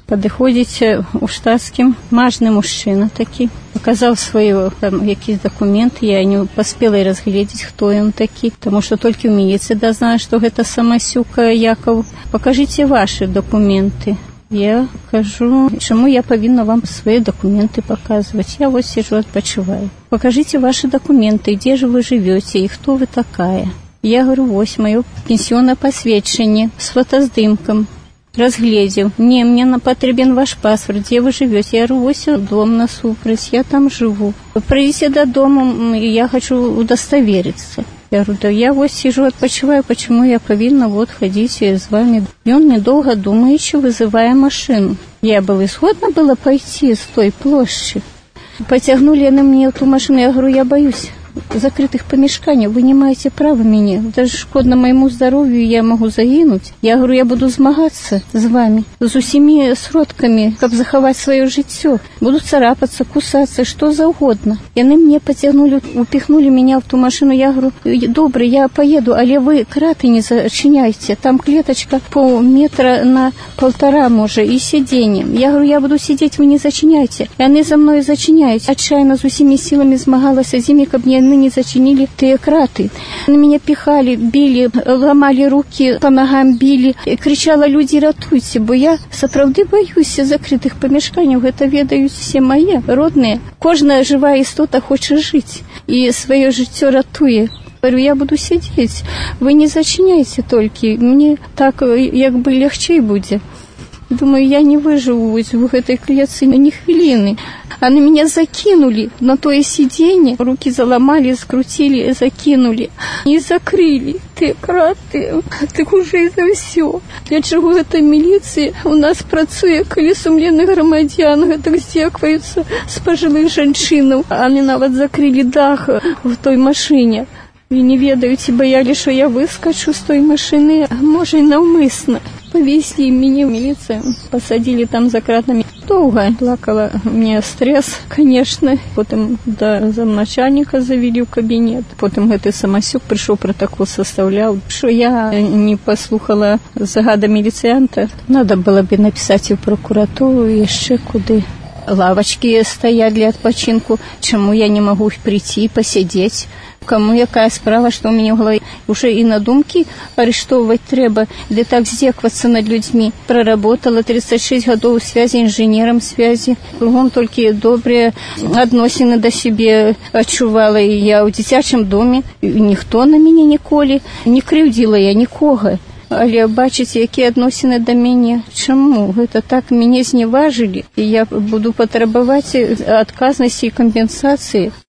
Падыходзіць у штатскім мажны мужчына такі. Паказаў свае якісь дакументы, я не паспела і разгледзець, хто ён такі, таму што толькі ў міліцыі дазнала, што гэта Самасюк Якаў. Пакажыце вашы дакументы. Я кажу, чаму я павінна вам свае дакументы паказваць? Я вось сижу, адпачываю. Пакажыце вашы дакументы, дзе ж вы жывёце і хто вы такая? Я говорю, вось маё пенсіённае пасведчанне з фотаздымкам. Разгледзеў. Не, мне патрэбен ваш паспорт, дзе вы жывёце? Я говорю, вось дом насупраць, я там жыву. Прыйдзіце дадому, я хочу удастовериться. Я говорю, да я вот сижу, отпочиваю, почему я повинна вот ходить с вами. И он, недолго думаючи, вызывая машину. Я была исходна была пойти с той площади. Потягнули они мне эту машину, я говорю, я боюсь закрытых помещений, вы не маете права меня. Даже шкодно моему здоровью, я могу загинуть. Я говорю, я буду змагаться с вами, с усими сродками, как заховать свое житье. Буду царапаться, кусаться, что за угодно. И они мне потягнули, упихнули меня в ту машину. Я говорю, добре, я поеду, але вы краты не зачиняйте. Там клеточка полметра на 1,5, может, и сиденье. Я говорю, я буду сидеть, вы не зачиняйте. И они за мной зачиняют. Отчаянно с усими силами змагалась с ними, как мне не зачинили те краты. Они меня пихали, били, ломали руки, по ногам били. И кричала, люди, ратуйте, бо я сапраўды боюсь закрытых помещений. Это ведают все мои родные. Кожная живая истота хочет жить. И свое життя ратує. Говорю, я буду сидеть. Вы не зачиняйте только. Мне так, як бы, легче будет. Думаю, я не выживу в этой клетке ни хвилины. Они меня закинули на то сиденье, руки заломали, скрутили, закинули и закрыли. Ты краты, ты уже за все. Для чего эта милиция у нас працуе, коли сумленных громадян так здзекваюцца с пожилых женщин. Они нават закрыли дах в той машине. И не ведаюць, боялись, что я выскочу с той машины, может, и навмысно. Повезли меня в милицию, посадили там за кратами. Долго плакала, мне стресс, конечно. Потом до замначальника завели в кабинет. Потом этот Самасюк пришел, протокол составлял. Что я не послухала загада милицианта. Надо было бы написать в прокуратуру еще куда. Лавочки стоят для отпочинку. Чему я не могу прийти, посидеть? Кому якая справа, что у меня в голове? Уже и на думки арестовывать треба, да так здекваться над людьми. Проработала 36 годов в связи, инженером связи. Кругом только добрые относины до себе отчувала. И я в дитячем доме. Ніхто на меня ніколи не кривдила я нікого. Але бачите, які відносини до мене. Чому? Гэта так мене зневажили. І я буду потребовать отказности и компенсации.